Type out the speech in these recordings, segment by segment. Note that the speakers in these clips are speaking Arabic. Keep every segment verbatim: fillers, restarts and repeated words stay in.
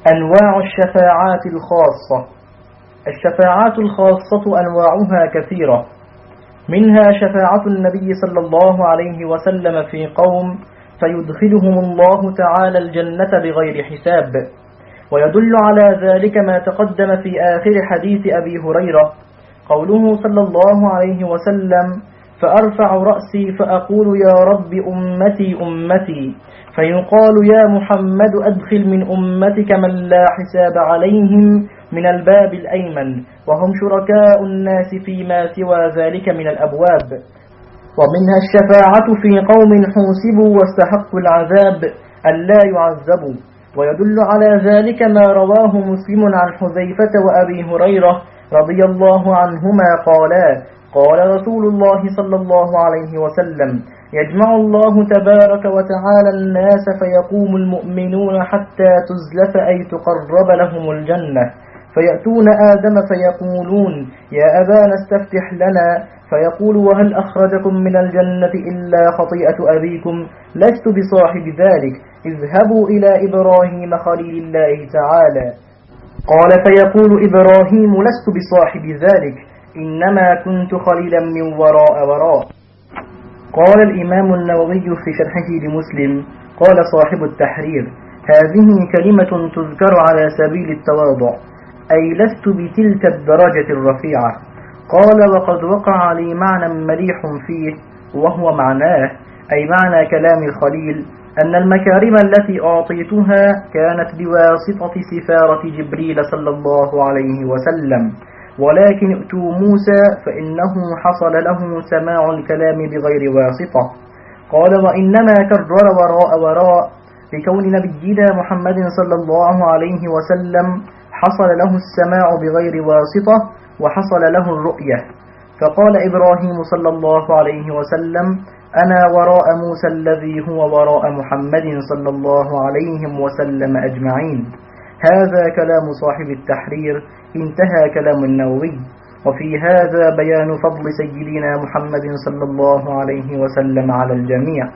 أنواع الشفاعات الخاصة. الشفاعات الخاصة أنواعها كثيرة، منها شفاعة النبي صلى الله عليه وسلم في قوم فيدخلهم الله تعالى الجنة بغير حساب، ويدل على ذلك ما تقدم في آخر حديث أبي هريرة قوله صلى الله عليه وسلم: فأرفع رأسي فأقول يا رب أمتي أمتي، فيقال يا محمد أدخل من أمتك من لا حساب عليهم من الباب الأيمن، وهم شركاء الناس فيما سوى ذلك من الأبواب. ومنها الشفاعة في قوم حوسبوا واستحقوا العذاب أن لا يعذبوا، ويدل على ذلك ما رواه مسلم عن حذيفة وأبي هريرة رضي الله عنهما قالا: قال رسول الله صلى الله عليه وسلم: يجمع الله تبارك وتعالى الناس فيقوم المؤمنون حتى تزلف أي تقرب لهم الجنة، فيأتون آدم فيقولون: يا أبانا استفتح لنا، فيقول: وهل أخرجكم من الجنة إلا خطيئة أبيكم؟ لست بصاحب ذلك، اذهبوا إلى إبراهيم خليل الله تعالى. قال فيقول إبراهيم: لست بصاحب ذلك، إنما كنت خليلا من وراء وراء. قال الإمام النووي في شرحه لمسلم: قال صاحب التحرير: هذه كلمة تذكر على سبيل التواضع، أي لست بتلك الدرجة الرفيعة. قال: وقد وقع لي معنى مليح فيه، وهو معناه أي معنى كلام الخليل أن المكارم التي أعطيتها كانت بواسطة سفارة جبريل صلى الله عليه وسلم، ولكن ائتوا موسى فإنه حصل له سماع الكلام بغير واسطة. قال: وإنما كرر وراء وراء لكون نبينا محمد صلى الله عليه وسلم حصل له السماع بغير واسطة وحصل له الرؤية. فقال إبراهيم صلى الله عليه وسلم: أنا وراء موسى الذي هو وراء محمد صلى الله عليه وسلم أجمعين. هذا كلام صاحب التحرير، انتهى كلام النووي. وفي هذا بيان فضل سيدنا محمد صلى الله عليه وسلم على الجميع.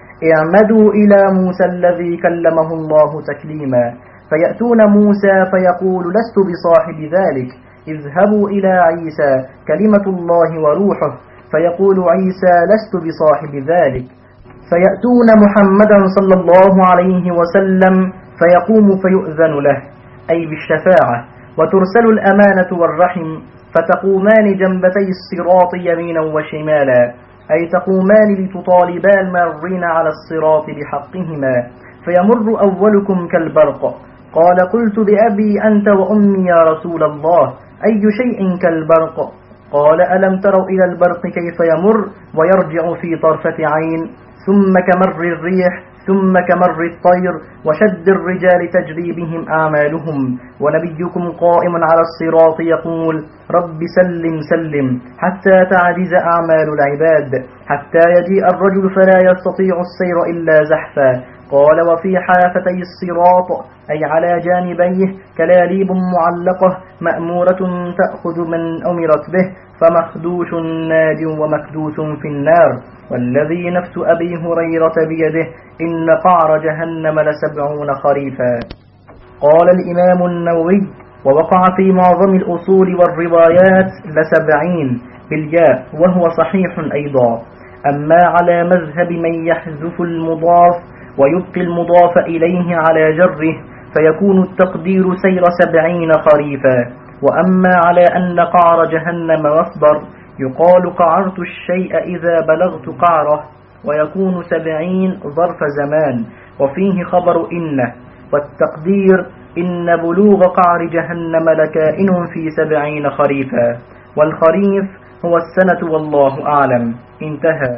اعمدوا إلى موسى الذي كلمه الله تكليما، فيأتون موسى فيقول: لست بصاحب ذلك، اذهبوا إلى عيسى كلمة الله وروحه، فيقول عيسى: لست بصاحب ذلك. فيأتون محمدا صلى الله عليه وسلم فيقوم فيؤذن له، أي بالشفاعة، وترسل الأمانة والرحم، فتقومان جنبتي الصراط يمينا وشمالا، أي تقومان لتطالبا المارين على الصراط بحقهما، فيمر أولكم كالبرق. قال: قلت بأبي أنت وأمي يا رسول الله، أي شيء كالبرق؟ قال: ألم تروا إلى البرق كيف يمر ويرجع في طرفة عين، ثم كمر الريح، ثم كمر الطير، وشد الرجال تجري بهم أعمالهم، ونبيكم قائم على الصراط يقول: رب سلم سلم، حتى تعجز أعمال العباد، حتى يجيء الرجل فلا يستطيع السير إلا زحفا. قال: وفي حافتي الصراط، أي على جانبيه، كلاليب معلقة مأمورة تأخذ من أمرت به، فمخدوش ناج ومكدوس في النار، والذي نفس أبي هريرة بيده إن قعر جهنم لسبعون خريفا. قال الإمام النووي: ووقع في معظم الأصول والروايات لسبعين بالياء، وهو صحيح أيضا. أما على مذهب من يحذف المضاف ويبقي المضاف إليه على جره فيكون التقدير سير سبعين خريفا. وأما على أن قعر جهنم مصدر يقال قعرت الشيء إذا بلغت قعره، ويكون سبعين ظرف زمان، وفيه خبر إن، والتقدير إن بلوغ قعر جهنم لكائن في سبعين خريفا، والخريف هو السنة والله أعلم. انتهى.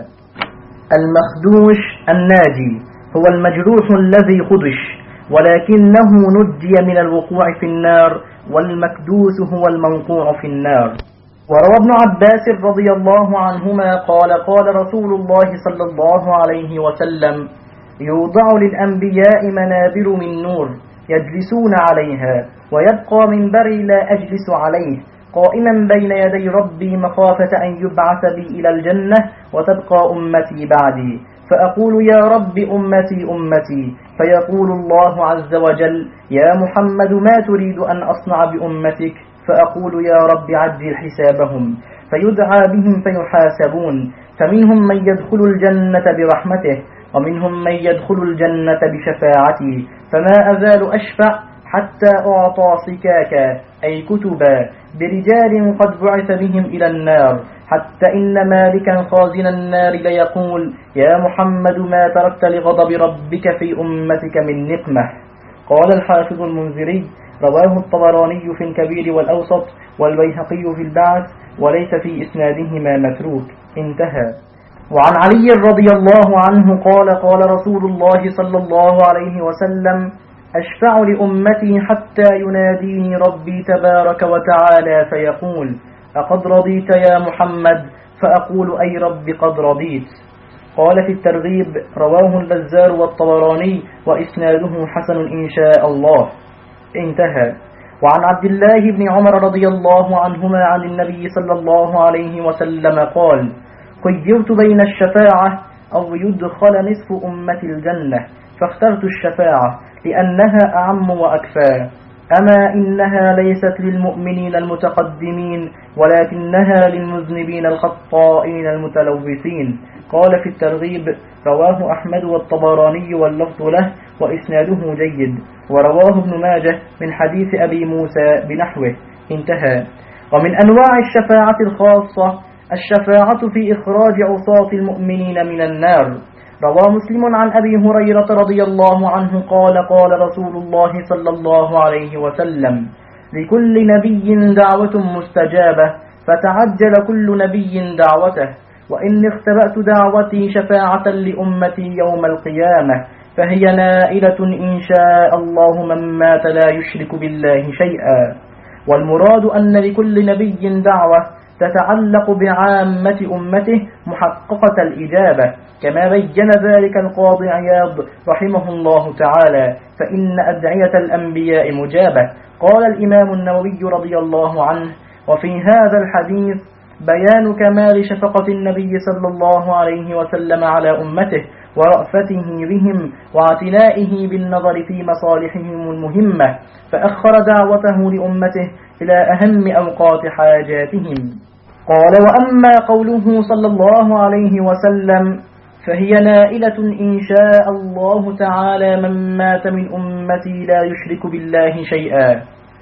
المخدوش الناجي هو المجروح الذي خدش ولكنه نجي من الوقوع في النار، والمكدوس هو الموقوع في النار. وروى ابن عباس رضي الله عنهما قال: قال رسول الله صلى الله عليه وسلم: يوضع للأنبياء منابر من نور يجلسون عليها، ويبقى منبري لا أجلس عليه، قائما بين يدي ربي مخافة أن يبعث بي إلى الجنة وتبقى أمتي بعدي، فأقول يا رب أمتي أمتي، فيقول الله عز وجل يا محمد ما تريد أن أصنع بأمتك؟ فأقول يا رب عجل حسابهم، فيدعى بهم فيحاسبون، فمنهم من يدخل الجنة برحمته ومنهم من يدخل الجنة بشفاعتي، فما أزال أشفع حتى أعطى سكاكا أي كتبا برجال قد بعث بهم إلى النار، حتى إن مالكا خازن النار ليقول يا محمد ما تركت لغضب ربك في أمتك من نقمة. قال الحافظ المنذري رواه الطبراني في الكبير والأوسط والبيهقي في البعث وليس في إسنادهما متروك. انتهى. وعن علي رضي الله عنه قال قال رسول الله صلى الله عليه وسلم أشفع لأمتي حتى يناديني ربي تبارك وتعالى فيقول أقد رضيت يا محمد؟ فأقول أي رب قد رضيت. قال في الترغيب رواه البزار والطبراني وإسناده حسن إن شاء الله. انتهى. وعن عبد الله بن عمر رضي الله عنهما عن النبي صلى الله عليه وسلم قال خيرت بين الشفاعة أو يدخل نصف أمة الجنة فاخترت الشفاعة لأنها أعم وأكفى. أما إنها ليست للمؤمنين المتقدمين ولكنها للمذنبين الخطائين المتلوثين. قال في الترغيب رواه أحمد والطبراني واللفظ له وإسناده جيد، ورواه ابن ماجه من حديث أبي موسى بنحوه. انتهى. ومن أنواع الشفاعة الخاصة الشفاعة في إخراج عصاة المؤمنين من النار. روى مسلم عن أبي هريرة رضي الله عنه قال قال رسول الله صلى الله عليه وسلم لكل نبي دعوة مستجابة فتعجل كل نبي دعوته، وإن اختبأت دعوتي شفاعة لأمتي يوم القيامة فهي نائلة إن شاء الله من مات لا يشرك بالله شيئا. والمراد أن لكل نبي دعوة تتعلق بعامة أمته محققة الإجابة، كما بين ذلك القاضي عياض رحمه الله تعالى، فإن أدعية الأنبياء مجابة. قال الإمام النووي رضي الله عنه وفي هذا الحديث بيان كمال شفقة النبي صلى الله عليه وسلم على أمته ورأفته بهم واعتنائه بالنظر في مصالحهم المهمة، فأخر دعوته لأمته إلى أهم أوقات حاجاتهم. قال وأما قوله صلى الله عليه وسلم فهي نائلة إن شاء الله تعالى من مات من أمتي لا يشرك بالله شيئا،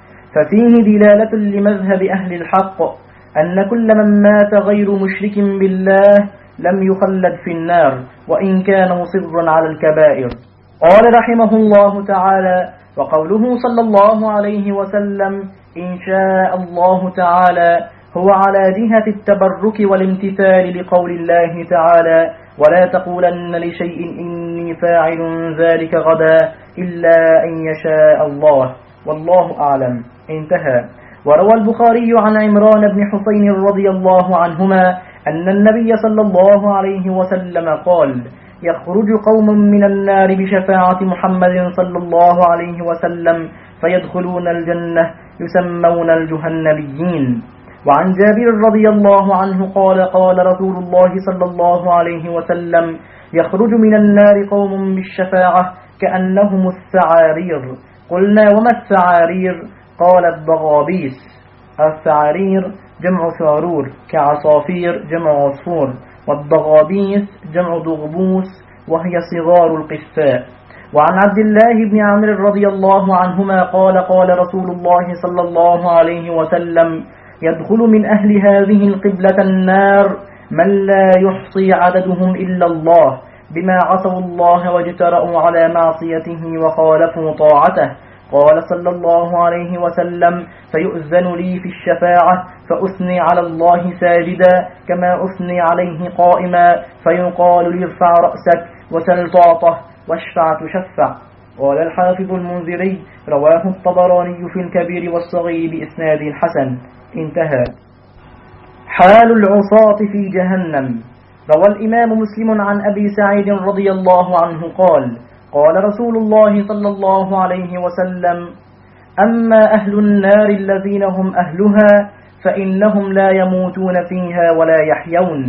ففيه دلالة لمذهب أهل الحق أن كل من مات غير مشرك بالله لم يخلد في النار وإن كان مصرا على الكبائر. قال رحمه الله تعالى وقوله صلى الله عليه وسلم إن شاء الله تعالى هو على جهة التبرك والامتثال لقول الله تعالى ولا تقولن لشيء إني فاعل ذلك غدا إلا أن يشاء الله والله أعلم. انتهى. وروى البخاري عن عمران بن حسين رضي الله عنهما أن النبي صلى الله عليه وسلم قال يخرج قوم من النار بشفاعة محمد صلى الله عليه وسلم فيدخلون الجنة يسمون الجهنميين. وعن جابر رضي الله عنه قال قال رسول الله صلى الله عليه وسلم يخرج من النار قوم بالشفاعة كأنهم السعارير. قلنا وما السعارير؟ قال الضغابيس. السعارير جمع ثارور كعصافير جمع عصفور، والضغابيس جمع ضغبوس وهي صغار القساء. وعن عبد الله بن عمرو رضي الله عنهما قال قال رسول الله صلى الله عليه وسلم يدخل من أهل هذه القبلة النار من لا يحصي عددهم إلا الله بما عصوا الله واجترأوا على معصيته وخالفوا طاعته. قال صلى الله عليه وسلم فيؤذن لي في الشفاعة فأثني على الله ساجدا كما أثني عليه قائما فيقال لي ارفع رأسك وسل تعطه واشفع تشفع. قال الحافظ المنذري رواه الطبراني في الكبير والصغير بإسناد حسن. انتهى. حال العصاة في جهنم. روى الإمام مسلم عن أبي سعيد رضي الله عنه قال قال رسول الله صلى الله عليه وسلم أما أهل النار الذين هم أهلها فإنهم لا يموتون فيها ولا يحيون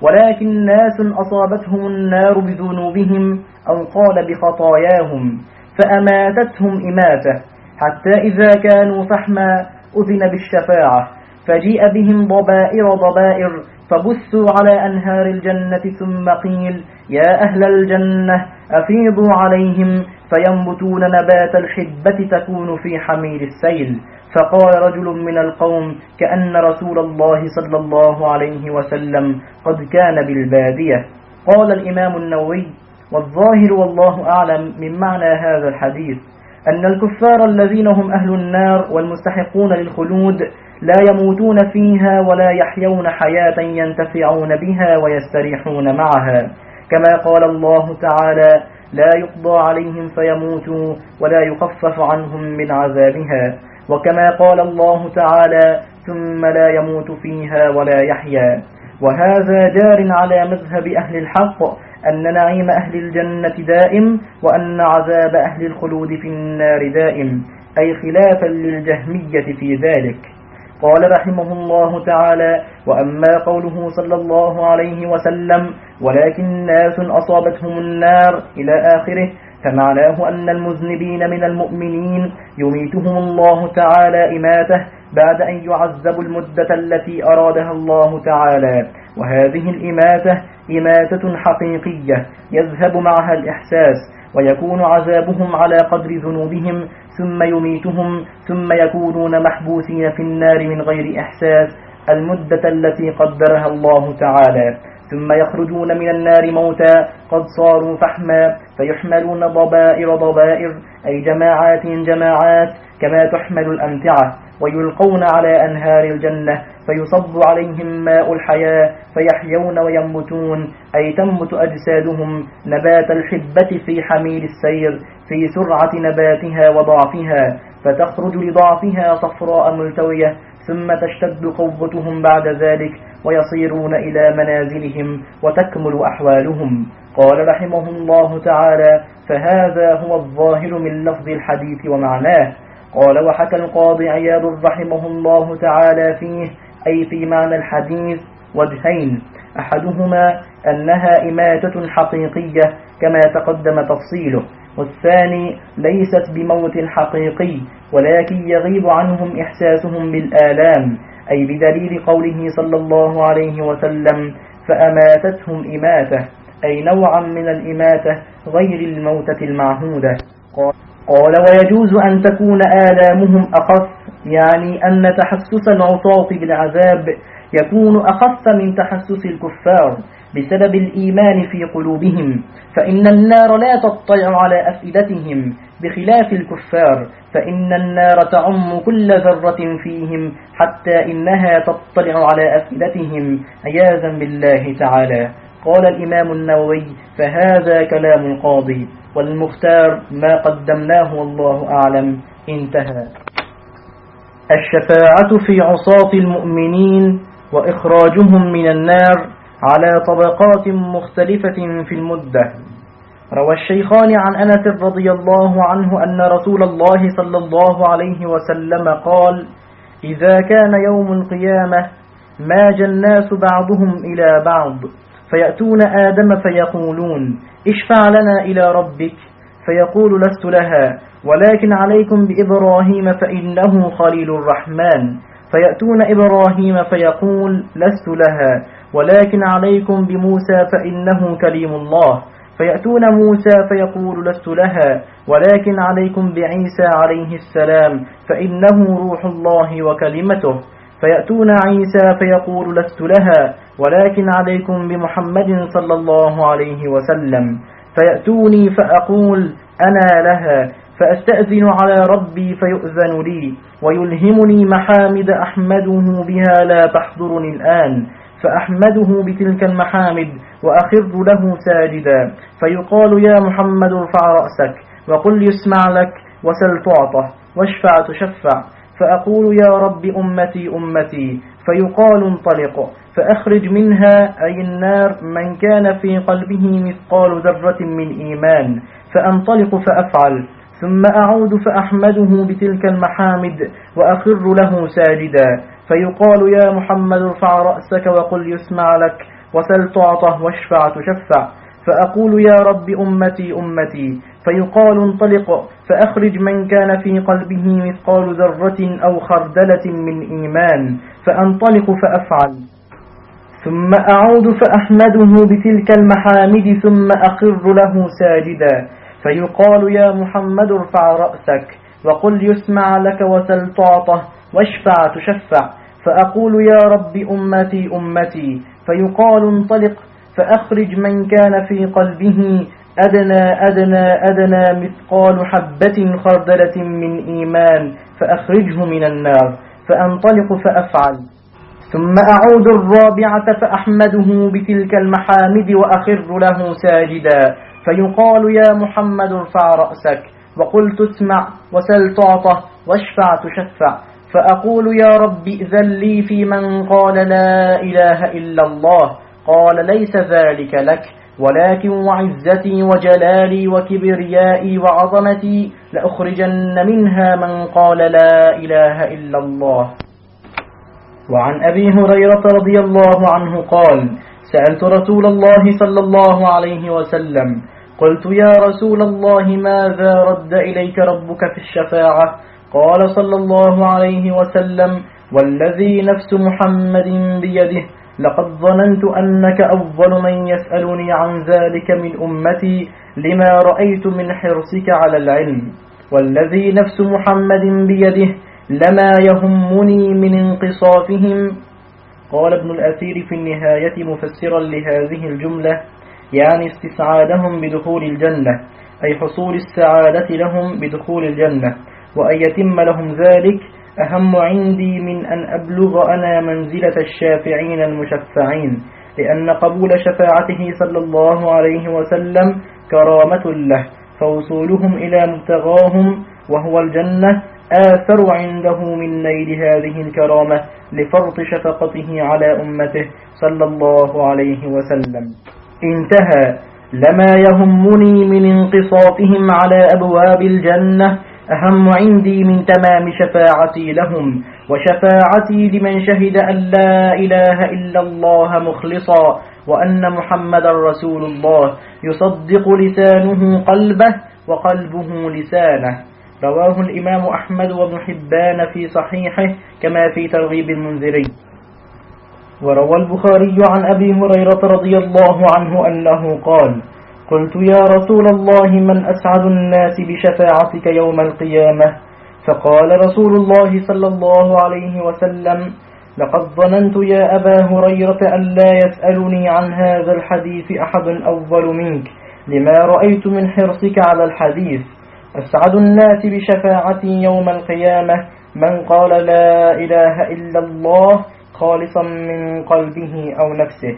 ولكن ناس أصابتهم النار بذنوبهم أو قال بخطاياهم فأماتتهم إماتة، حتى إذا كانوا فحما أذن بالشفاعة، فجيء بهم ضبائر ضبائر فبثوا على أنهار الجنة، ثم قيل يا أهل الجنة أفيضوا عليهم فينبتون نبات الحبة تكون في حمير السيل. فقال رجل من القوم كأن رسول الله صلى الله عليه وسلم قد كان بالبادية. قال الإمام النووي: والظاهر والله أعلم من معنى هذا الحديث أن الكفار الذين هم أهل النار والمستحقون للخلود لا يموتون فيها ولا يحيون حياة ينتفعون بها ويستريحون معها، كما قال الله تعالى: لا يقضى عليهم فيموتوا ولا يخفف عنهم من عذابها، وكما قال الله تعالى: ثم لا يموت فيها ولا يحيا. وهذا جار على مذهب أهل الحق أن نعيم أهل الجنة دائم، وأن عذاب أهل الخلود في النار دائم، أي خلافا للجهمية في ذلك. قال رحمه الله تعالى: وأما قوله صلى الله عليه وسلم ولكن ناس أصابتهم النار إلى آخره، فمعناه أن المذنبين من المؤمنين يميتهم الله تعالى إماته بعد أن يعذبوا المدة التي أرادها الله تعالى، وهذه الإماتة إماتة حقيقية يذهب معها الإحساس، ويكون عذابهم على قدر ذنوبهم، ثم يميتهم، ثم يكونون محبوسين في النار من غير إحساس المدة التي قدرها الله تعالى، ثم يخرجون من النار موتى قد صاروا فحما، فيحملون ضبائر ضبائر، أي جماعات جماعات كما تحمل الأمتعة، ويلقون على أنهار الجنة فيصب عليهم ماء الحياة فيحيون وينبتون، أي تنبت أجسادهم نبات الحبة في حمير السير في سرعة نباتها وضعفها، فتخرج لضعفها صفراء ملتوية، ثم تشتد قوتهم بعد ذلك ويصيرون إلى منازلهم وتكمل أحوالهم. قال رحمه الله تعالى: فهذا هو الظاهر من لفظ الحديث ومعناه. قال: وحكى القاضي عياض رحمه الله تعالى فيه، أي في معنى الحديث، وجهين: أحدهما أنها إماتة حقيقية كما تقدم تفصيله، والثاني ليست بموت حقيقي، ولكن يغيب عنهم إحساسهم بالآلام، أي بدليل قوله صلى الله عليه وسلم: فأماتتهم إماتة، أي نوعا من الإماتة غير الموتة المعهودة. قال: ويجوز أن تكون آلامهم أخف، يعني أن تحسس العصاة بالعذاب يكون أخف من تحسس الكفار بسبب الإيمان في قلوبهم، فإن النار لا تطلع على أفئدتهم بخلاف الكفار، فإن النار تعم كل ذرة فيهم حتى إنها تطلع على أفئدتهم عياذا بالله تعالى. قال الإمام النووي: فهذا كلام القاضي، والمختار ما قدمناه والله أعلم. انتهى. الشفاعة في عصاة المؤمنين وإخراجهم من النار على طبقات مختلفة في المدة. روى الشيخان عن أنس رضي الله عنه أن رسول الله صلى الله عليه وسلم قال: إذا كان يوم القيامة ماج الناس بعضهم إلى بعض، فيأتون آدم فيقولون: اشفع لنا إلى ربك، فيقول: لست لها، ولكن عليكم بإبراهيم فإنه خليل الرحمن. فيأتون إبراهيم فيقول: لست لها، ولكن عليكم بموسى فإنه كليم الله. فيأتون موسى فيقول: لست لها، ولكن عليكم بعيسى عليه السلام فإنه روح الله وكلمته. فيأتون عيسى فيقول: لست لها، ولكن عليكم بمحمد صلى الله عليه وسلم. فيأتوني فأقول: أنا لها، فأستأذن على ربي فيؤذن لي، ويلهمني محامد أحمده بها لا تحضرني الآن، فأحمده بتلك المحامد وأخر له ساجدا، فيقال: يا محمد ارفع رأسك وقل يسمع لك، وسل تعطه، واشفع تشفع. فأقول: يا رب أمتي أمتي، فيقال: انطلق فأخرج منها، أي النار، من كان في قلبه مثقال ذرة من إيمان، فأنطلق فأفعل، ثم أعود فأحمده بتلك المحامد وأخر له ساجدا، فيقال: يا محمد ارفع رأسك وقل يسمع لك، وسل تعطه واشفع تشفع. فأقول يا رب أمتي أمتي، فيقال انطلق فأخرج من كان في قلبه مثقال ذرة أو خردلة من إيمان، فأنطلق فأفعل. ثم أعود فأحمده بتلك المحامد، ثم أخر له ساجدا، فيقال يا محمد ارفع رأسك وقل يسمع لك وسل تعطه واشفع تشفع. فأقول يا رب أمتي أمتي، فيقال انطلق فأخرج من كان في قلبه أدنى أدنى أدنى مثقال حبة خردلة من إيمان، فأخرجه من النار، فأنطلق فأفعل. ثم أعود الرابعة فأحمده بتلك المحامد وأخر له ساجدا، فيقال يا محمد ارفع رأسك وقل تسمع وسل تعطه واشفع تشفع. فأقول يا رب إذن لي في من قال لا إله إلا الله. قال ليس ذلك لك، ولكن وعزتي وجلالي وكبريائي وعظمتي لأخرجن منها من قال لا إله إلا الله. وعن أبي هريرة رضي الله عنه قال: سألت رسول الله صلى الله عليه وسلم قلت يا رسول الله ماذا رد إليك ربك في الشفاعة؟ قال صلى الله عليه وسلم: والذي نفس محمد بيده لقد ظننت أنك أول من يسألني عن ذلك من أمتي لما رأيت من حرصك على العلم. والذي نفس محمد بيده لما يهمني من انقصافهم. قال ابن الأثير في النهاية مفسرا لهذه الجملة: يعني استسعادهم بدخول الجنة، أي حصول السعادة لهم بدخول الجنة، وأن يتم لهم ذلك أهم عندي من أن أبلغ أنا منزلة الشافعين المشفعين، لأن قبول شفاعته صلى الله عليه وسلم كرامة له، فوصولهم إلى مبتغاهم وهو الجنة آثر عنده من نيل هذه الكرامة لفرط شفقته على أمته صلى الله عليه وسلم. انتهى. لما يهمني من انقصافهم على أبواب الجنة أهم عندي من تمام شفاعتي لهم، وشفاعتي لمن شهد أن لا إله إلا الله مخلصا وأن محمد رسول الله، يصدق لسانه قلبه وقلبه لسانه. رواه الإمام أحمد وابن حبان في صحيحه كما في ترغيب المنذري. وروى البخاري عن أبي هريرة رضي الله عنه أنه قال: قلت يا رسول الله من أسعد الناس بشفاعتك يوم القيامة؟ فقال رسول الله صلى الله عليه وسلم: لقد ظننت يا أبا هريرة أن لا يسألني عن هذا الحديث أحد أفضل منك لما رأيت من حرصك على الحديث. أسعد الناس بشفاعتي يوم القيامة من قال لا إله إلا الله خالصا من قلبه أو نفسه.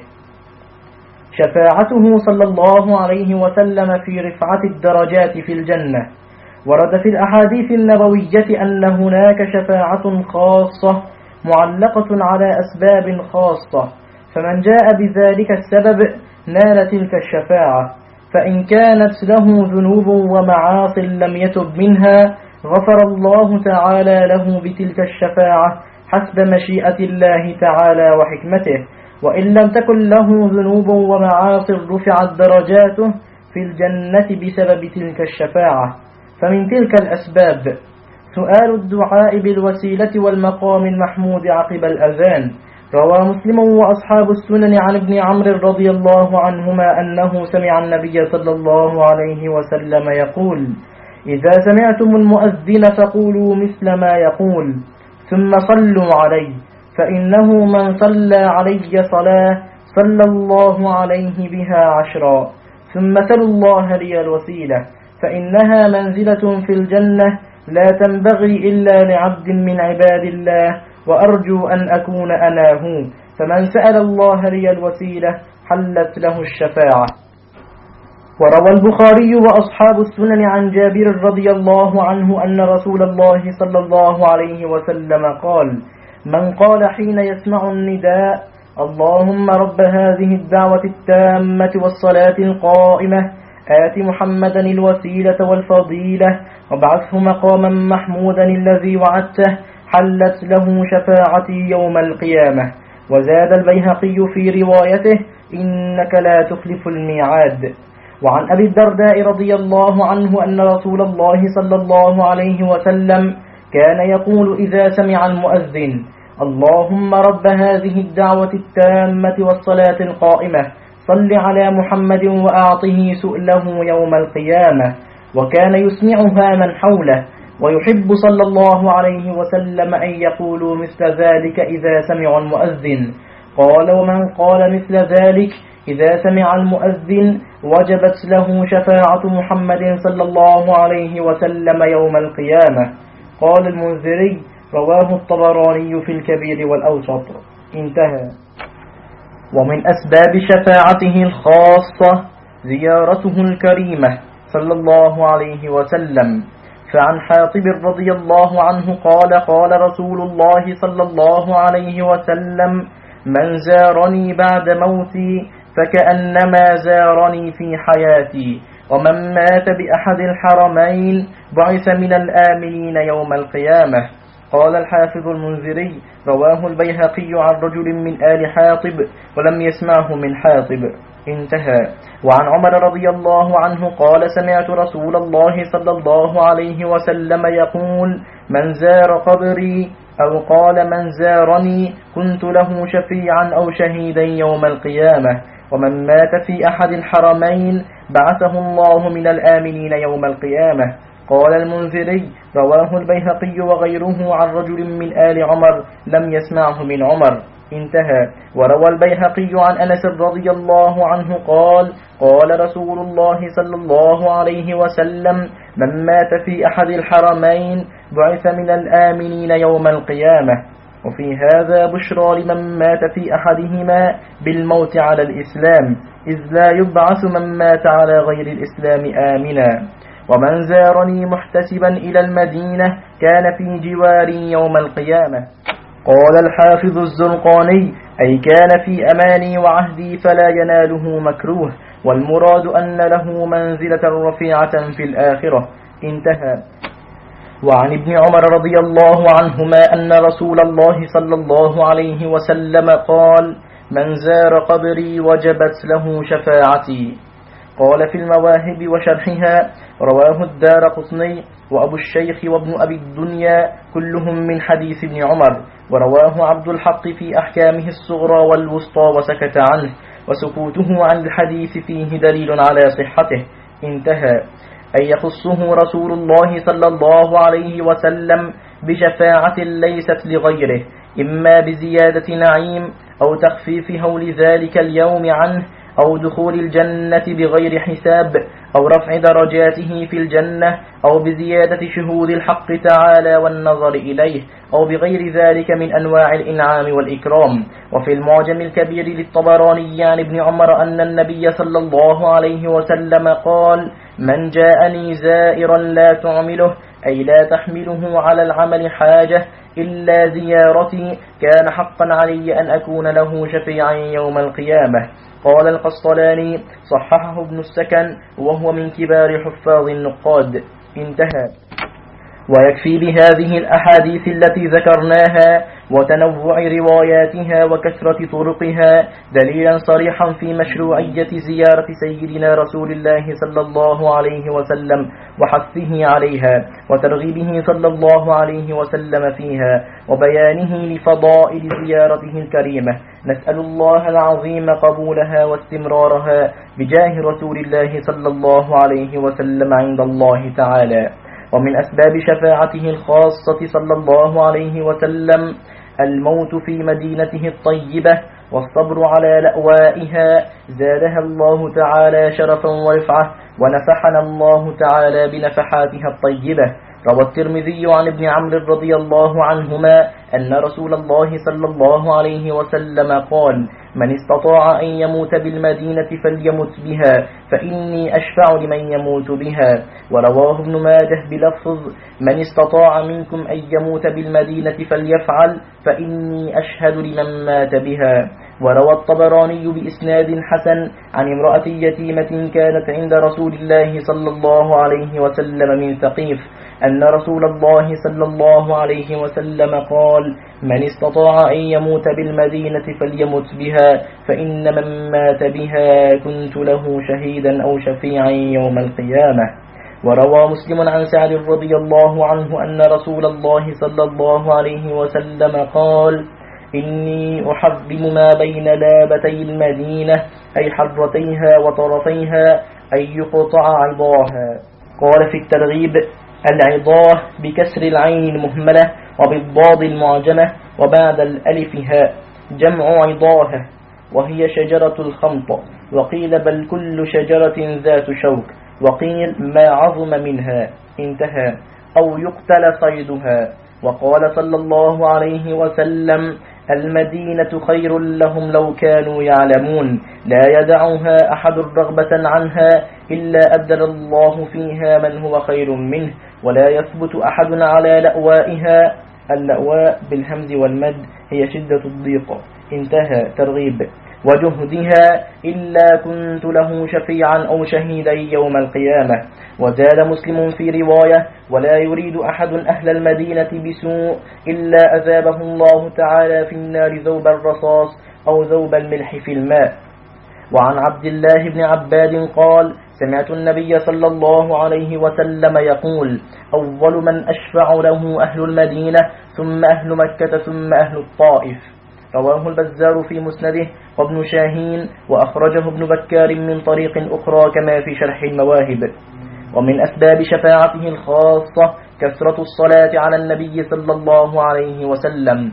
شفاعته صلى الله عليه وسلم في رفعة الدرجات في الجنة. ورد في الأحاديث النبوية أن هناك شفاعة خاصة معلقة على أسباب خاصة، فمن جاء بذلك السبب نال تلك الشفاعة، فإن كانت له ذنوب ومعاص لم يتب منها غفر الله تعالى له بتلك الشفاعة حسب مشيئة الله تعالى وحكمته، وإن لم تكن له ذنوب ومعاص رفعت درجاته في الجنة بسبب تلك الشفاعة. فمن تلك الأسباب سؤال الدعاء بالوسيلة والمقام المحمود عقب الأذان. روى مسلم وأصحاب السنن عن ابن عمرو رضي الله عنهما أنه سمع النبي صلى الله عليه وسلم يقول: إذا سمعتم المؤذن فقولوا مثل ما يقول ثم صلوا عليه، فإنه من صلى علي صلاة صلى الله عليه بها عشرا، ثم سلوا الله لي الوسيلة، فإنها منزلة في الجنة لا تنبغي إلا لعبد من عباد الله، وأرجو أن أكون أنا هو، فمن سأل الله لي الوسيلة حلت له الشفاعة. وروى البخاري وأصحاب السنن عن جابر رضي الله عنه أن رسول الله صلى الله عليه وسلم قال: من قال حين يسمع النداء: اللهم رب هذه الدعوة التامة والصلاة القائمة آت محمدا الوسيلة والفضيلة وابعثه مقاما محمودا الذي وعدته، حلت له شفاعتي يوم القيامة. وزاد البيهقي في روايته: إنك لا تخلف الميعاد. وعن أبي الدرداء رضي الله عنه أن رسول الله صلى الله عليه وسلم كان يقول إذا سمع المؤذن: اللهم رب هذه الدعوة التامة والصلاة القائمة صل على محمد وأعطه سؤله يوم القيامة. وكان يسمعها من حوله، ويحب صلى الله عليه وسلم أن يقولوا مثل ذلك إذا سمعوا المؤذن. قال: ومن قال مثل ذلك إذا سمع المؤذن وجبت له شفاعة محمد صلى الله عليه وسلم يوم القيامة. قال المنذري: رواه الطبراني في الكبير والأوسط. انتهى. ومن أسباب شفاعته الخاصة زيارته الكريمة صلى الله عليه وسلم. فعن حاطب رضي الله عنه قال: قال رسول الله صلى الله عليه وسلم: من زارني بعد موتي فكأنما زارني في حياتي، ومن مات بأحد الحرمين بعث من الآمنين يوم القيامة. قال الحافظ المنذري: رواه البيهقي عن رجل من آل حاطب ولم يسمعه من حاطب. انتهى. وعن عمر رضي الله عنه قال: سمعت رسول الله صلى الله عليه وسلم يقول: من زار قبري، أو قال من زارني كنت له شفيعا أو شهيدا يوم القيامة، ومن مات في أحد الحرمين بعثه الله من الآمنين يوم القيامة. قال المنذري: رواه البيهقي وغيره عن رجل من آل عمر لم يسمعه من عمر. انتهى. وروى البيهقي عن أنس رضي الله عنه قال: قال رسول الله صلى الله عليه وسلم: من مات في أحد الحرمين بعث من الآمنين يوم القيامة. وفي هذا بشرى لمن مات في أحدهما بالموت على الإسلام، إذ لا يبعث من مات على غير الإسلام آمنا. ومن زارني محتسبا إلى المدينة كان في جواري يوم القيامة. قال الحافظ الزرقاني: أي كان في أماني وعهدي فلا يناله مكروه، والمراد أن له منزلة رفيعة في الآخرة. انتهى. وعن ابن عمر رضي الله عنهما أن رسول الله صلى الله عليه وسلم قال: من زار قبري وجبت له شفاعتي. قال في المواهب وشرحها: رواه الدارقطني وأبو الشيخ وابن أبي الدنيا كلهم من حديث ابن عمر، ورواه عبد الحق في أحكامه الصغرى والوسطى وسكت عنه، وسكوته عن الحديث فيه دليل على صحته. انتهى. أن يخصه رسول الله صلى الله عليه وسلم بشفاعة ليست لغيره، إما بزيادة نعيم أو تخفيف هول ذلك اليوم عنه، أو دخول الجنة بغير حساب، أو رفع درجاته في الجنة، أو بزيادة شهود الحق تعالى والنظر إليه، أو بغير ذلك من أنواع الإنعام والإكرام. وفي المعجم الكبير للطبراني عن ابن عمر أن النبي صلى الله عليه وسلم قال: من جاءني زائرا لا تعمله، أي لا تحمله على العمل حاجة إلا زيارتي، كان حقا علي أن أكون له شفيعا يوم القيامة. قال القسطلاني: صححه ابن السكن وهو من كبار حفاظ النقاد. انتهى. ويكفي بهذه الأحاديث التي ذكرناها وتنوع رواياتها وكثرة طرقها دليلا صريحا في مشروعية زيارة سيدنا رسول الله صلى الله عليه وسلم وحثه عليها وترغيبه صلى الله عليه وسلم فيها وبيانه لفضائل زيارته الكريمة. نسأل الله العظيم قبولها واستمرارها بجاه رسول الله صلى الله عليه وسلم عند الله تعالى. ومن أسباب شفاعته الخاصة صلى الله عليه وسلم الموت في مدينته الطيبة والصبر على لأوائها، زادها الله تعالى شرفا ورفعة، ونفحنا الله تعالى بنفحاتها الطيبة. روى الترمذي عن ابن عمرو رضي الله عنهما أن رسول الله صلى الله عليه وسلم قال: من استطاع أن يموت بالمدينة فليمت بها، فإني أشفع لمن يموت بها. ورواه ابن ماجه بلفظ: من استطاع منكم أن يموت بالمدينة فليفعل، فإني أشهد لمن مات بها. وروى الطبراني بإسناد حسن عن امرأة يتيمة كانت عند رسول الله صلى الله عليه وسلم من ثقيف، أن رسول الله صلى الله عليه وسلم قال: من استطاع أن يموت بالمدينة فليمت بها، فإن من مات بها كنت له شهيدا أو شفيعا يوم القيامة. وروى مسلم عن سعد رضي الله عنه أن رسول الله صلى الله عليه وسلم قال: إني أحرم ما بين لابتي المدينة، أي حرتيها وطرفيها، أن يقطع عظاها. قال في الترغيب: العظاه بكسر العين المهملة وبالضاد المعجمة وبعد الألف هاء، جمع عظاها، وهي شجرة الخمط، وقيل بل كل شجرة ذات شوك، وقيل ما عظم منها، انتهى، أو يقتل صيدها. وقال صلى الله عليه وسلم: المدينة خير لهم لو كانوا يعلمون، لا يدعها أحد رغبة عنها إلا أبدل الله فيها من هو خير منه، ولا يثبت أحد على لأوائها. اللأواء بالهمز والمد هي شدة الضيق، انتهى، ترغيب. وجهدها إلا كنت له شفيعا أو شهيدا يوم القيامة. وزاد مسلم في رواية: ولا يريد أحد أهل المدينة بسوء إلا أذابه الله تعالى في النار ذوب الرصاص أو ذوب الملح في الماء. وعن عبد الله بن عباد قال: سمعت النبي صلى الله عليه وسلم يقول: أول من أشفع له أهل المدينة، ثم أهل مكة، ثم أهل الطائف. رواه البزار في مسنده وابن شاهين، وأخرجه ابن بكار من طريق أخرى كما في شرح المواهب. ومن أسباب شفاعته الخاصة كثرة الصلاة على النبي صلى الله عليه وسلم.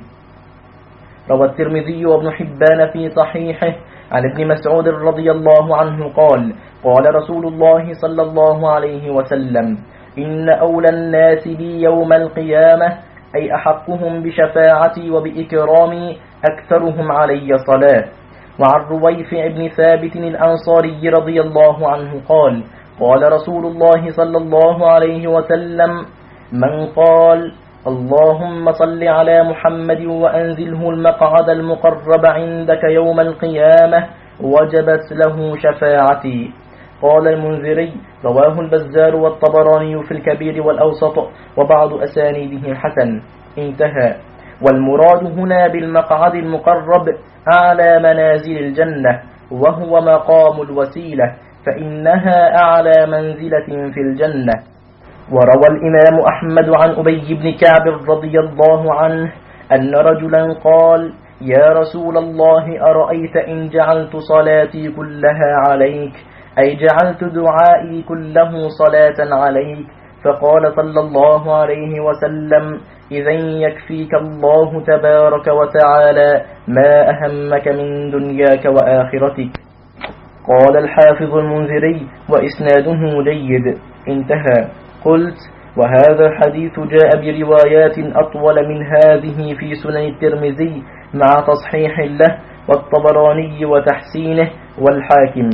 روى الترمذي وابن حبان في صحيحه عن ابن مسعود رضي الله عنه قال: قال رسول الله صلى الله عليه وسلم: إن أولى الناس بي يوم القيامة، أي أحقهم بشفاعتي وبإكرامي، أكثرهم علي صلاة. وعن رويفع بن ثابت الأنصاري رضي الله عنه قال: قال رسول الله صلى الله عليه وسلم: من قال اللهم صل على محمد وأنزله المقعد المقرب عندك يوم القيامة وجبت له شفاعتي. قال المنذري: رواه البزار والطبراني في الكبير والأوسط، وبعض أسانيده حسن، انتهى. والمراد هنا بالمقعد المقرب أعلى منازل الجنة، وهو مقام الوسيلة، فإنها أعلى منزلة في الجنة. وروى الإمام أحمد عن أبي بن كعب رضي الله عنه أن رجلا قال: يا رسول الله، أرأيت إن جعلت صلاتي كلها عليك، أي جعلت دعائي كله صلاة عليك؟ فقال صلى الله عليه وسلم: إذن يكفيك الله تبارك وتعالى ما أهمك من دنياك وآخرتك. قال الحافظ المنذري: وإسناده جيد، انتهى. قلت: وهذا حديث جاء بروايات أطول من هذه في سنن الترمذي مع تصحيح له والطبراني وتحسينه والحاكم.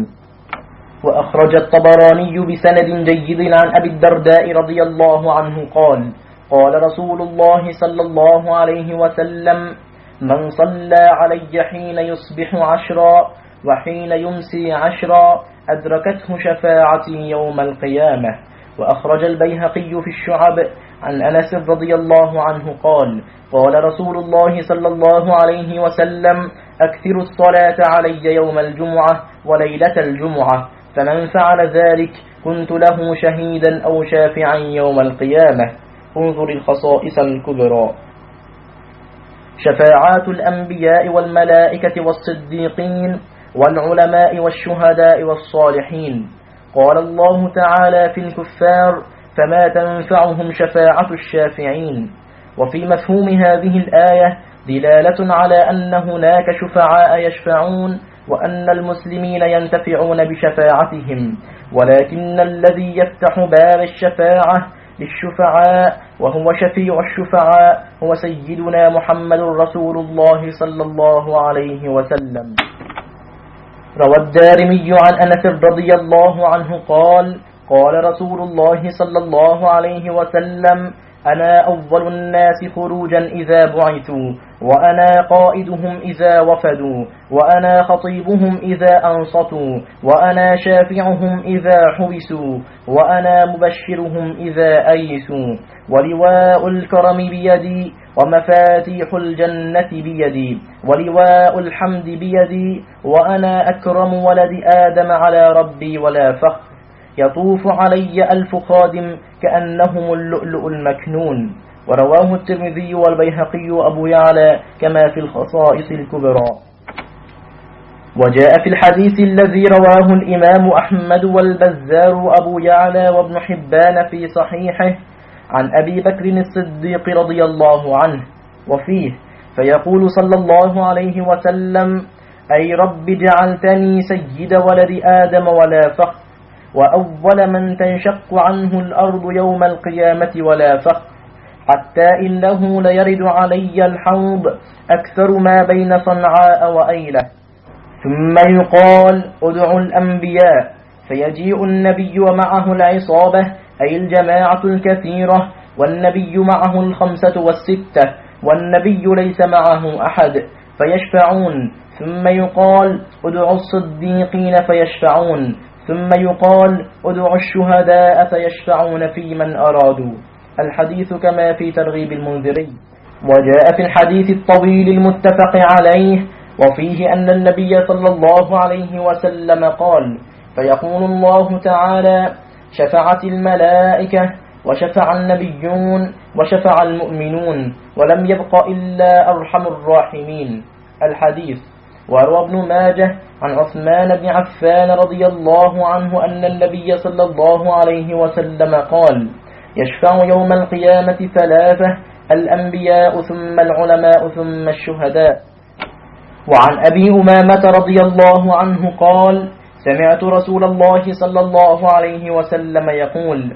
وأخرج الطبراني بسند جيد عن أبي الدرداء رضي الله عنه قال: قال رسول الله صلى الله عليه وسلم: من صلى علي حين يصبح عشرا وحين يمسي عشرا أدركته شفاعتي يوم القيامة. وأخرج البيهقي في الشعب عن أنس رضي الله عنه قال: قال رسول الله صلى الله عليه وسلم: أكثر الصلاة علي يوم الجمعة وليلة الجمعة، فمن فعل ذلك كنت له شهيدا أو شافعا يوم القيامة. انظر الخصائص الكبرى. شفاعات الأنبياء والملائكة والصديقين والعلماء والشهداء والصالحين. قال الله تعالى في الكفار: فما تنفعهم شفاعة الشافعين. وفي مفهوم هذه الآية دلالة على أن هناك شفعاء يشفعون، وأن المسلمين ينتفعون بشفاعتهم، ولكن الذي يفتح باب الشفاعة للشفعاء وهو شفيع الشفعاء هو سيدنا محمد رسول الله صلى الله عليه وسلم. روى الدارمي عن أنس رضي الله عنه قال: قال رسول الله صلى الله عليه وسلم: أنا أول الناس خروجا إذا بعثوا، وأنا قائدهم إذا وفدوا، وأنا خطيبهم إذا أنصتوا، وأنا شافعهم إذا حبسوا، وأنا مبشرهم إذا أيسوا، ولواء الكرم بيدي، ومفاتيح الجنة بيدي، ولواء الحمد بيدي، وأنا أكرم ولد آدم على ربي ولا فخر، يطوف علي ألف خادم كأنهم اللؤلؤ المكنون. ورواه الترمذي والبيهقي وأبو يعلى كما في الخصائص الكبرى. وجاء في الحديث الذي رواه الإمام أحمد والبزار وأبو يعلى وابن حبان في صحيحه عن أبي بكر الصديق رضي الله عنه وفيه: فيقول صلى الله عليه وسلم: أي رب جعلتني سيد ولد آدم ولا فخر، وأول من تنشق عنه الأرض يوم القيامة ولا فخر، حتى إنه ليرد علي الحوض أكثر ما بين صنعاء وأيلة، ثم يقال: ادعوا الأنبياء، فيجيء النبي ومعه العصابة أي الجماعة الكثيرة، والنبي معه الخمسة والستة، والنبي ليس معه أحد، فيشفعون، ثم يقال: ادعوا الصديقين فيشفعون، ثم يقال: ادعوا الشهداء فيشفعون في من أرادوا. الحديث كما في ترغيب المنذري. وجاء في الحديث الطويل المتفق عليه وفيه أن النبي صلى الله عليه وسلم قال: فيقول الله تعالى: شفعت الملائكة، وشفع النبيون، وشفع المؤمنون، ولم يبق إلا أرحم الراحمين. الحديث. وروى ابن ماجه عن عثمان بن عفان رضي الله عنه أن النبي صلى الله عليه وسلم قال: يشفع يوم القيامة ثلاثة: الأنبياء، ثم العلماء، ثم الشهداء. وعن أبي أمامة رضي الله عنه قال: سمعت رسول الله صلى الله عليه وسلم يقول: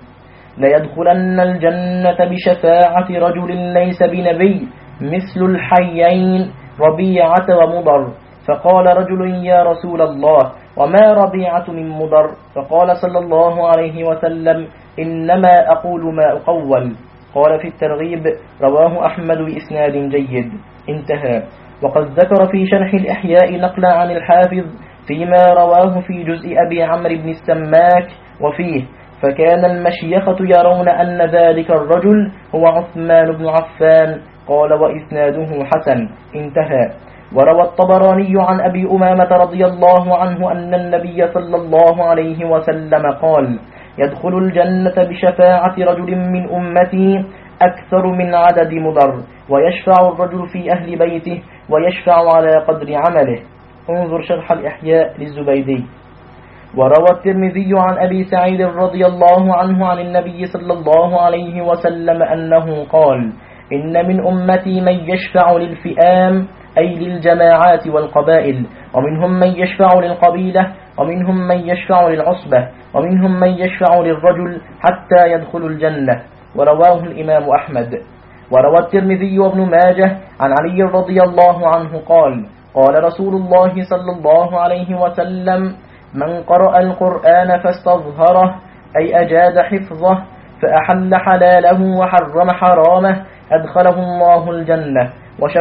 ليدخلن الجنة بشفاعة رجل ليس بنبي مثل الحيين ربيعة ومضر. فقال رجل: يا رسول الله، وما ربيعة من مضر؟ فقال صلى الله عليه وسلم: إنما أقول ما أقول. قال في الترغيب: رواه أحمد بإسناد جيد. انتهى. وقد ذكر في شرح الإحياء نقلا عن الحافظ فيما رواه في جزء أبي عمرو بن السماك وفيه: فكان المشيخة يرون أن ذلك الرجل هو عثمان بن عفان. قال: وإسناده حسن. انتهى. وروى الطبراني عن أبي أمامة رضي الله عنه أن النبي صلى الله عليه وسلم قال: يدخل الجنة بشفاعة رجل من أمتي أكثر من عدد مضر، ويشفع الرجل في أهل بيته، ويشفع على قدر عمله. انظر شرح الإحياء للزبيدي. وروى الترمذي عن أبي سعيد رضي الله عنه عن النبي صلى الله عليه وسلم أنه قال: إن من أمتي من يشفع للفئام أي للجماعات والقبائل، ومنهم من يشفع للقبيلة، ومنهم من يشفع للعصبة، ومنهم من يشفع للرجل حتى يدخل الجنة. ورواه الإمام أحمد. وروى الترمذي وابن ماجه عن علي رضي الله عنه قال: قال رسول الله صلى الله عليه وسلم: من قرأ القرآن فاستظهره أي أجاد حفظه، فأحل حلاله وحرم حرامه، أدخله الله الجنة،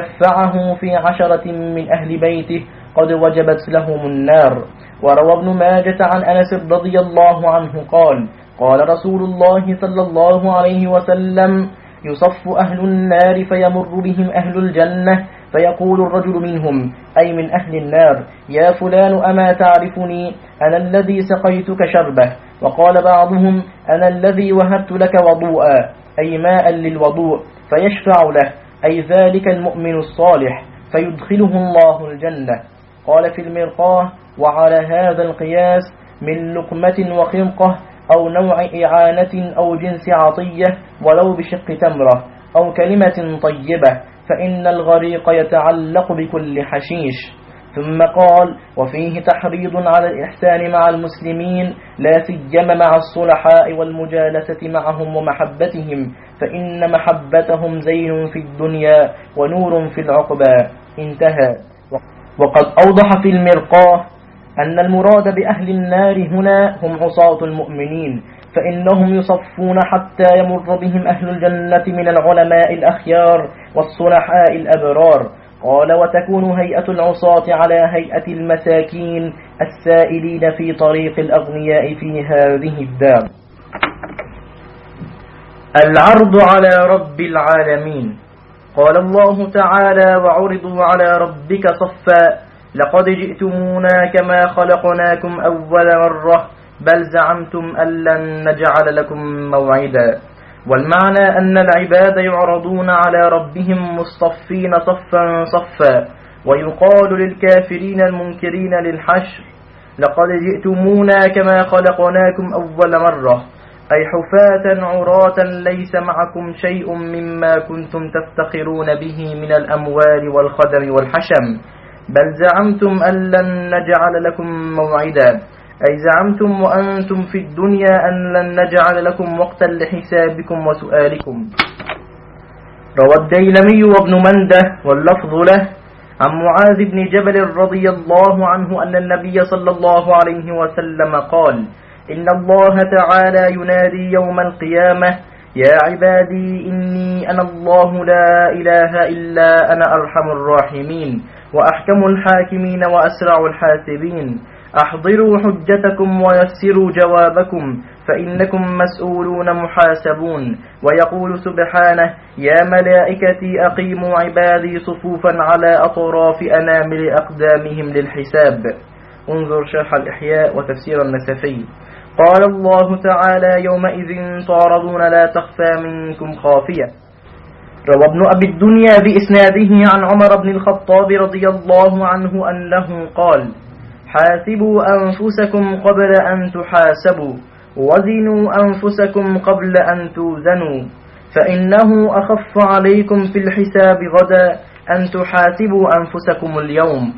وشفعه في عشرة من أهل بيته قد وجبت لهم النار. وروى ابن ماجة عن أنس رضي الله عنه قال: قال رسول الله صلى الله عليه وسلم: يصف أهل النار فيمر بهم أهل الجنة، فيقول الرجل منهم أي من أهل النار: يا فلان، أما تعرفني؟ أنا الذي سقيتك شربه. وقال بعضهم: أنا الذي وهبت لك وضوءا، أي ماء للوضوء. فيشفع له، أي ذلك المؤمن الصالح، فيدخله الله الجنة. قال في المرقاه: وعلى هذا القياس من لقمة وخرقة أو نوع إعانة أو جنس عطية ولو بشق تمرة أو كلمة طيبة، فإن الغريق يتعلق بكل حشيش. ثم قال: وفيه تحريض على الإحسان مع المسلمين، لا سيما مع الصلحاء والمجالسة معهم ومحبتهم، فإن محبتهم زين في الدنيا ونور في العقبى. انتهى. وقد أوضح في المرقاه أن المراد بأهل النار هنا هم عصاة المؤمنين، فإنهم يصفون حتى يمر بهم أهل الجنة من العلماء الأخيار والصلحاء الأبرار. قال: وتكون هيئة العصاة على هيئة المساكين السائلين في طريق الأغنياء في هذه الدار. العرض على رب العالمين. قال الله تعالى: وعرضوا على ربك صفا لقد جئتمونا كما خلقناكم أول مرة بل زعمتم أن لن نجعل لكم موعدا. والمعنى أن العباد يعرضون على ربهم مصطفين صفا صفا. ويقال للكافرين المنكرين للحشر: لقد جئتمونا كما خلقناكم أول مرة، أي حفاة عراة ليس معكم شيء مما كنتم تفتخرون به من الأموال والخدم والحشم. بل زعمتم أن لن نجعل لكم موعدا، أي زعمتم وأنتم في الدنيا أن لن نجعل لكم وقتا لحسابكم وسؤالكم. روى الديلمي وابن منده واللفظ له عن معاذ بن جبل رضي الله عنه أن النبي صلى الله عليه وسلم قال: إن الله تعالى ينادي يوم القيامة: يا عبادي إني أنا الله لا إله إلا أنا أرحم الراحمين وأحكم الحاكمين وأسرع الحاسبين. أحضروا حجتكم ويسروا جوابكم فإنكم مسؤولون محاسبون. ويقول سبحانه: يا ملائكتي أقيموا عبادي صفوفا على أطراف أنامل أقدامهم للحساب. انظر شرح الإحياء وتفسير النسفي. قال الله تعالى: يومئذ تعرضون لا تخفى منكم خافية. روى ابن أبي الدنيا بإسناده عن عمر بن الخطاب رضي الله عنه أنه قال: حاسبوا أنفسكم قبل أن تحاسبوا، وزنوا أنفسكم قبل أن توزنوا، فإنه أخف عليكم في الحساب غدا أن تحاسبوا أنفسكم اليوم،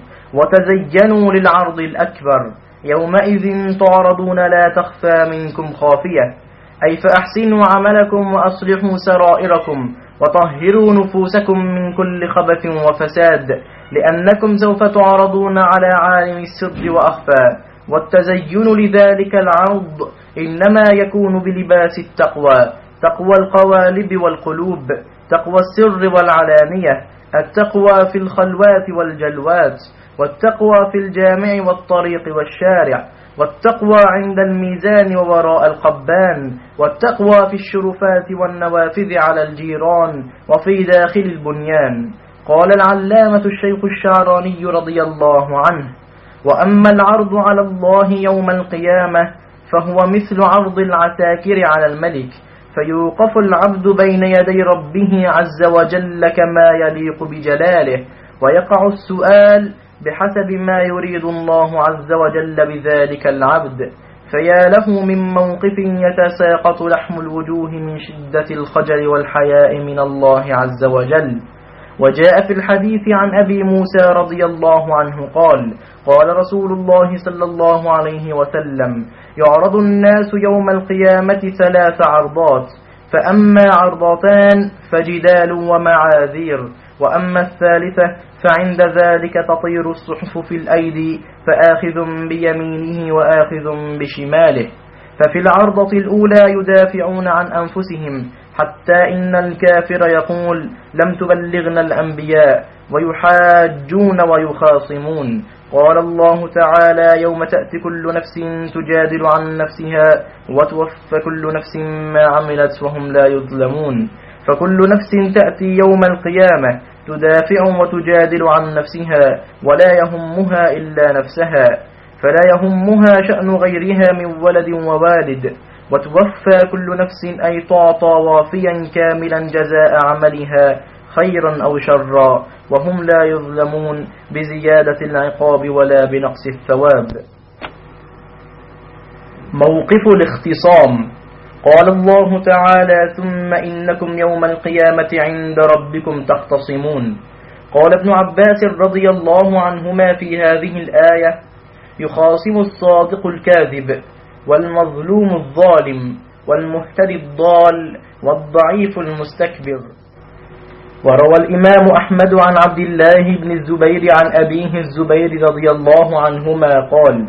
وتزينوا للعرض الأكبر. يومئذ تعرضون لا تخفى منكم خافية، أي فأحسنوا عملكم وأصلحوا سرائركم وطهروا نفوسكم من كل خبث وفساد، لأنكم سوف تعرضون على عالم السر وأخفى. والتزين لذلك العرض إنما يكون بلباس التقوى، تقوى القوالب والقلوب، تقوى السر والعلانية، التقوى في الخلوات والجلوات، والتقوى في الجامع والطريق والشارع، والتقوى عند الميزان ووراء القبان، والتقوى في الشرفات والنوافذ على الجيران وفي داخل البنيان. قال العلامة الشيخ الشعراني رضي الله عنه: وأما العرض على الله يوم القيامة فهو مثل عرض العساكر على الملك، فيوقف العبد بين يدي ربه عز وجل كما يليق بجلاله، ويقع السؤال بحسب ما يريد الله عز وجل بذلك العبد. فيا له من موقف يتساقط لحم الوجوه من شدة الخجل والحياء من الله عز وجل. وجاء في الحديث عن أبي موسى رضي الله عنه قال: قال رسول الله صلى الله عليه وسلم: يعرض الناس يوم القيامة ثلاث عرضات، فأما عرضتان فجدال ومعاذير، وأما الثالثة فعند ذلك تطير الصحف في الأيدي، فآخذ بيمينه وآخذ بشماله. ففي العرضة الأولى يدافعون عن أنفسهم، حتى إن الكافر يقول: لم تبلغنا الأنبياء، ويحاجون ويخاصمون. قال الله تعالى: يوم تأتي كل نفس تجادل عن نفسها وتوفى كل نفس ما عملت وهم لا يظلمون. فكل نفس تأتي يوم القيامة تدافع وتجادل عن نفسها، ولا يهمها إلا نفسها، فلا يهمها شأن غيرها من ولد ووالد. وتوفى كل نفس أي تعطى وافيا كاملا جزاء عملها خيرا أو شرا، وهم لا يظلمون بزيادة العقاب ولا بنقص الثواب. موقف الاختصام. قال الله تعالى: ثم إنكم يوم القيامة عند ربكم تختصمون. قال ابن عباس رضي الله عنهما في هذه الآية: يخاصم الصادق الكاذب، والمظلوم الظالم، والمهتدي الضال، والضعيف المستكبر. وروى الإمام أحمد عن عبد الله بن الزبير عن أبيه الزبير رضي الله عنهما قال: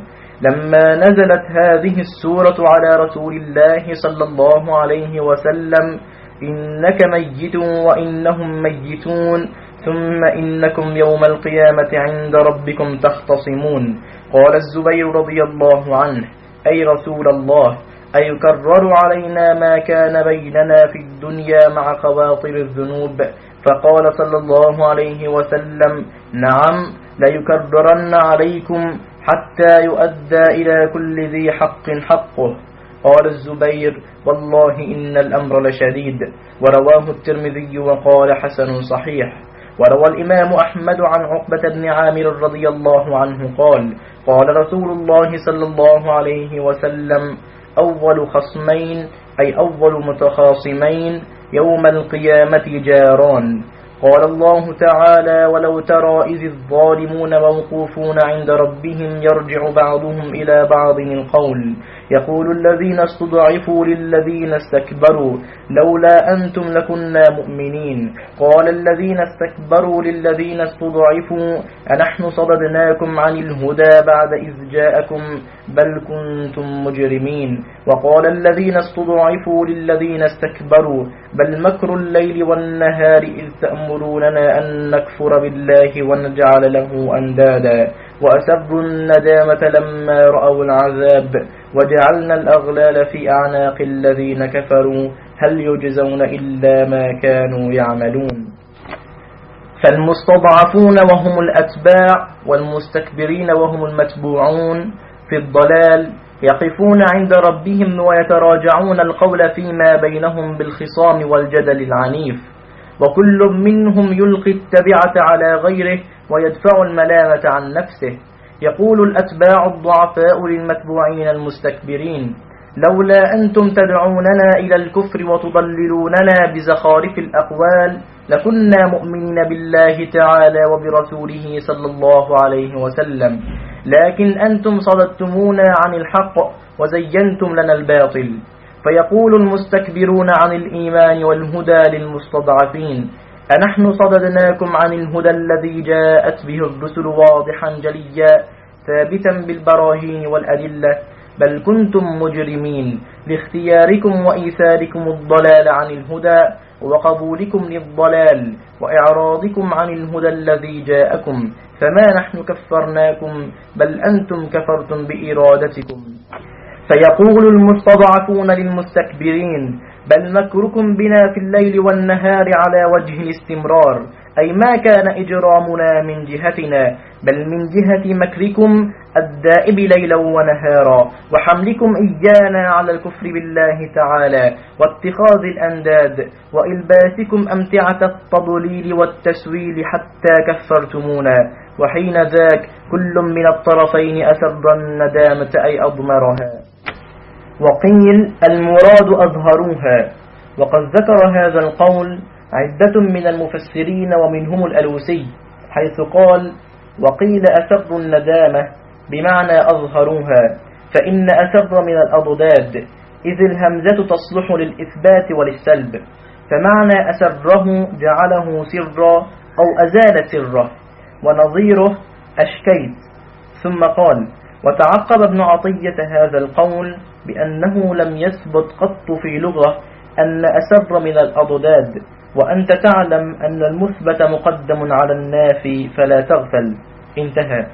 لما نزلت هذه السورة على رسول الله صلى الله عليه وسلم إنك ميت وإنهم ميتون ثم إنكم يوم القيامة عند ربكم تختصمون. قال الزبير رضي الله عنه: أي رسول الله، أيكرر علينا ما كان بيننا في الدنيا مع خواطر الذنوب؟ فقال صلى الله عليه وسلم: نعم، ليكررن عليكم حتى يؤدى إلى كل ذي حق حقه. قال الزبير: والله إن الأمر لشديد. ورواه الترمذي وقال حسن صحيح. وروى الإمام أحمد عن عقبة بن عامر رضي الله عنه قال: قال رسول الله صلى الله عليه وسلم: أول خصمين، أي أول متخاصمين يوم القيامة جاران. قال الله تعالى: ولو ترى إذ الظالمون موقوفون عند ربهم يرجع بعضهم إلى بعض القول يقول الذين استضعفوا للذين استكبروا لولا أنتم لكنا مؤمنين. قال الذين استكبروا للذين استضعفوا أنحن صددناكم عن الهدى بعد إذ جاءكم بل كنتم مجرمين. وقال الذين استضعفوا للذين استكبروا بل مكر الليل والنهار إذ تأمروننا أن نكفر بالله ونجعل له أندادا وأسروا الندامة لما رأوا العذاب وجعلنا الأغلال في أعناق الذين كفروا هل يجزون إلا ما كانوا يعملون. فالمستضعفون وهم الأتباع والمستكبرين وهم المتبوعون في الضلال يقفون عند ربهم ويتراجعون القول فيما بينهم بالخصام والجدل العنيف، وكل منهم يلقي التبعة على غيره ويدفع الملامة عن نفسه. يقول الأتباع الضعفاء للمتبوعين المستكبرين: لولا أنتم تدعوننا إلى الكفر وتضللوننا بزخارف الأقوال لكنا مؤمنين بالله تعالى وبرسوله صلى الله عليه وسلم، لكن أنتم صددتمونا عن الحق وزينتم لنا الباطل. فيقول المستكبرون عن الإيمان والهدى للمستضعفين: أنحن صددناكم عن الهدى الذي جاءت به الرسل واضحا جليا ثابتا بالبراهين والأدلة، بل كنتم مجرمين لاختياركم وإيثاركم الضلال عن الهدى وقبولكم للضلال وإعراضكم عن الهدى الذي جاءكم، فما نحن كفرناكم بل أنتم كفرتم بإرادتكم. فيقول المستضعفون للمستكبرين: بل مكركم بنا في الليل والنهار على وجه الاستمرار، أي ما كان إجرامنا من جهتنا بل من جهة مكركم الدائب ليلا ونهارا وحملكم إيانا على الكفر بالله تعالى واتخاذ الأنداد وإلباسكم أمتعة التضليل والتسويل حتى كفرتمونا. وحين ذاك كل من الطرفين أسر الندامة أي أضمرها. وقيل المراد أظهروها. وقد ذكر هذا القول عدة من المفسرين ومنهم الألوسي حيث قال: وقيل أسر الندامة بمعنى أظهروها، فإن أسر من الأضداد إذ الهمزة تصلح للإثبات وللسلب، فمعنى أسره جعله سرا أو أزال سره، ونظيره أشكيت. ثم قال: وتعقب ابن عطية هذا القول بأنه لم يثبت قط في لغة أن أسر من الأضداد، وأنت تعلم أن المثبت مقدم على النافي فلا تغفل. انتهى.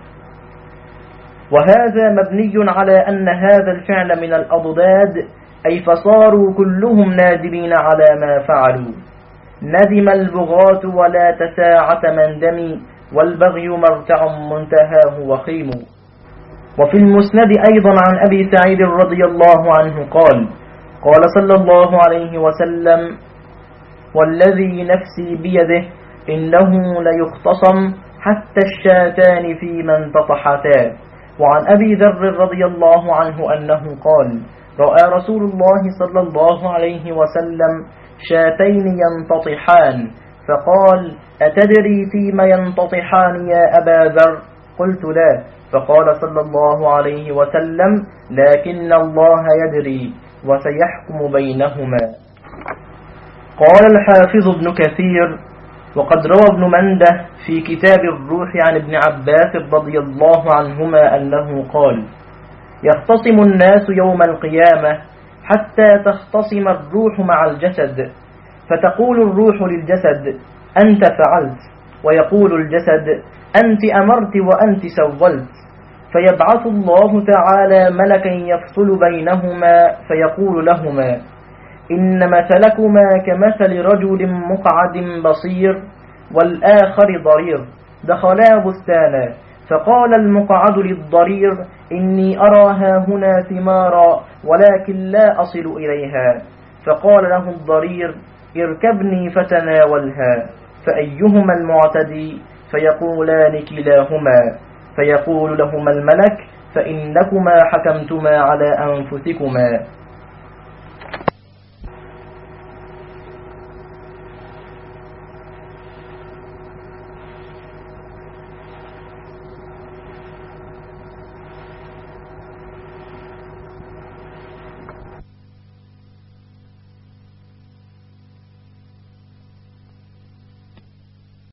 وهذا مبني على أن هذا الفعل من الأضداد، أي فصاروا كلهم نادمين على ما فعلوا. ندم البغاة ولا تساعة من دمي، والبغي مرتع منتهاه وخيم. وفي المسند أيضا عن أبي سعيد رضي الله عنه قال: قال صلى الله عليه وسلم: والذي نفسي بيده إنه ليختصم حتى الشاتان في من تطحتا. وعن أبي ذر رضي الله عنه أنه قال: رأى رسول الله صلى الله عليه وسلم شاتين ينتطحان، فقال: أتدري فيما ينتطحان يا أبا ذر؟ قلت: لا. فقال صلى الله عليه وسلم: لكن الله يدري وسيحكم بينهما. قال الحافظ ابن كثير: وقد روى ابن منده في كتاب الروح عن ابن عباس رضي الله عنهما أنه قال: يختصم الناس يوم القيامة حتى تختصم الروح مع الجسد، فتقول الروح للجسد: أنت فعلت، ويقول الجسد: أنت أمرت وأنت سولت. فيبعث الله تعالى ملكا يفصل بينهما فيقول لهما: إن مثلكما كمثل رجل مقعد بصير والآخر ضرير دخلا بستانا، فقال المقعد للضرير: إني أرى هاهنا ثمارا ولكن لا أصل إليها. فقال له الضرير: اركبني فتناولها. فأيهما المعتدي؟ فيقولان كلاهما. فيقول لهما الملك: فإنكما حكمتما على أنفسكما.